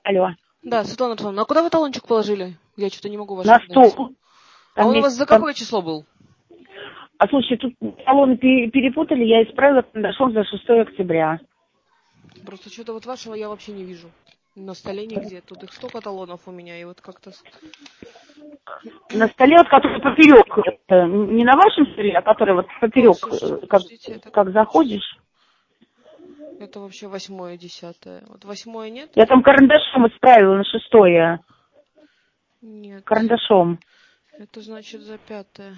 Алло. Да, Светлана Анатольевна, а куда вы талончик положили? Я что-то не могу ваш На найти. стол. А Там он у есть, вас за там... какое число был? А слушай, тут талоны перепутали, я исправила карандашом за 6 октября. Просто что-то вот вашего я вообще не вижу. На столе нигде. Тут их столько талонов у меня, и вот как-то... На столе, вот, который поперек, это не на вашем столе, а который вот поперек, Слушайте, подождите, это как заходишь. Это вообще 8-е, 10-е. Вот 8-е нет? Я там карандашом исправила на 6. Нет. Карандашом. Это значит за 5-е.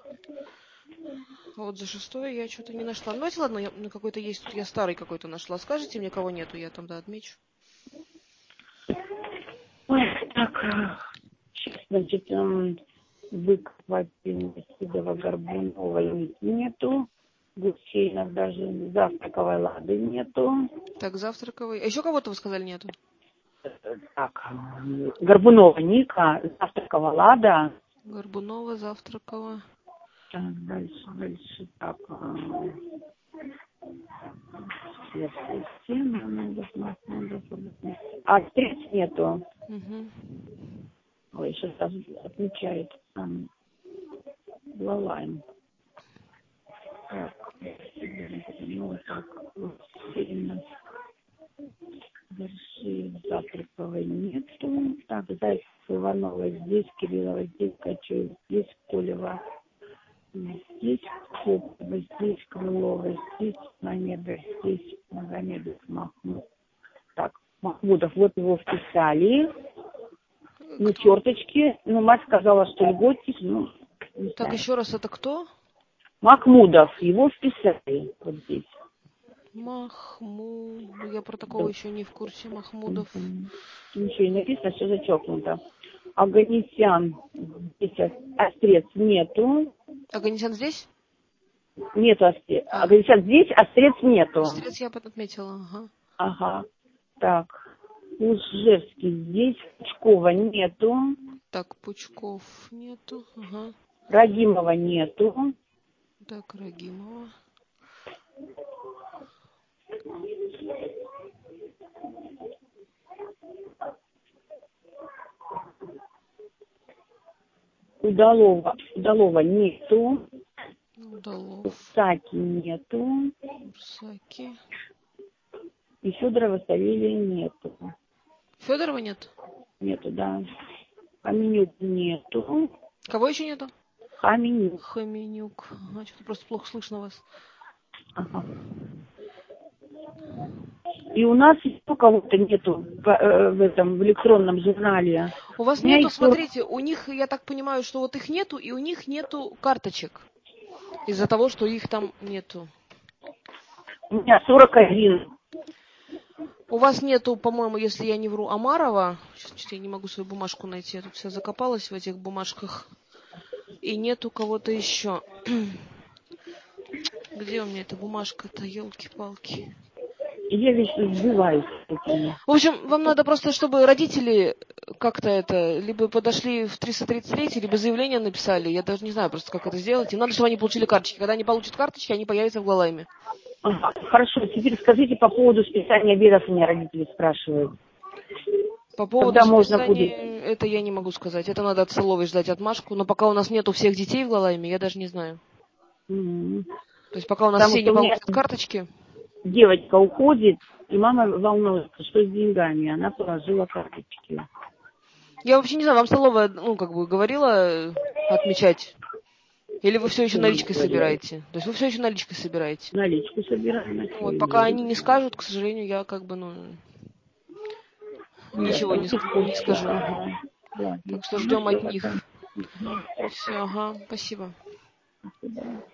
А вот за 6-е я что-то не нашла. Ну, давайте, ладно, на какой-то есть, тут я старый какой-то нашла. Скажите мне, кого нету, я там, да, отмечу. Ой, так, сейчас, значит, Быкова, Сидова, Горбунова нету. Гусейнов даже, Завтраковой Лады нету. Так, завтраковый. А еще кого-то вы сказали нету? Так, Горбунова Ника, Завтракова Лада. Горбунова, Завтракова. Так, дальше, так. А встреч нету. Угу. Ой, сейчас отмечает там Лалайн. Так, ну так, сильно. Дальше Завтраковой нету. Так, Зайцев, Иванова здесь, Кириллова здесь, Качуев здесь, Колева здесь, Копова здесь, Крылова здесь, Мамедов здесь, Магомедов, Махмуд. Так, Махмудов, вот его вписали. Ну, черточки. Ну, мать сказала, что льготник, ну, не Так, знаю. еще раз, это кто? Махмудов, его вписали вот здесь. Махмуд. Я про такого Да. еще не в курсе. Махмудов. Ничего не написано, все зачеркнуто. Аганесян здесь острец нету. Аганесян здесь? Нету острец. А. Аганесян здесь, острец нету. Острец я отметила, ага. Ага. Так. Ужевский здесь, Пучкова нету. Так, Пучков нету, ага. Рагимова нету. Так, Рагимова. Удалова нету. Удалов. Саки нету. Урсаки. И Федорова Савелия нету. Федорова нет? Нету, да. Хаменюк нету. Кого еще нету? Хаменюк. Хаменюк. Ага, что-то просто плохо слышно вас. Ага. И у нас еще кого-то нету в этом, в электронном журнале. У вас нету, смотрите, у них, я так понимаю, что вот их нету, и у них нету карточек. Из-за того, что их там нету. У меня 41. У вас нету, по-моему, если я не вру, Амарова. Сейчас я не могу свою бумажку найти. Я тут вся закопалась в этих бумажках. И нету кого-то еще. Где у меня эта бумажка-то, елки-палки? Я вечно сбиваюсь. В общем, вам надо просто, чтобы родители как-то это, либо подошли в 333, либо заявление написали. Я даже не знаю просто, как это сделать. Им надо, чтобы они получили карточки. Когда они получат карточки, они появятся в Глалайме. Ага, хорошо, теперь скажите по поводу списания обедов, у меня родители спрашивают. По поводу Когда можно списания, будет? это я не могу сказать. Это надо от столовой ждать отмашку. Но пока у нас нету всех детей в Глалайме, я даже не знаю. То есть пока у нас Потому все что не у меня получат карточки. девочка уходит, и мама волнуется, что с деньгами. Она положила карточки. Я вообще не знаю, вам столовая, ну, как бы говорила отмечать? Или вы все еще наличкой собираете? То есть вы все еще наличкой собираете? Наличку собираем. Вот, пока они не скажут, к сожалению, я как бы, ну, ничего не скажу. Да. Так что ждем от них. Все, ага, спасибо.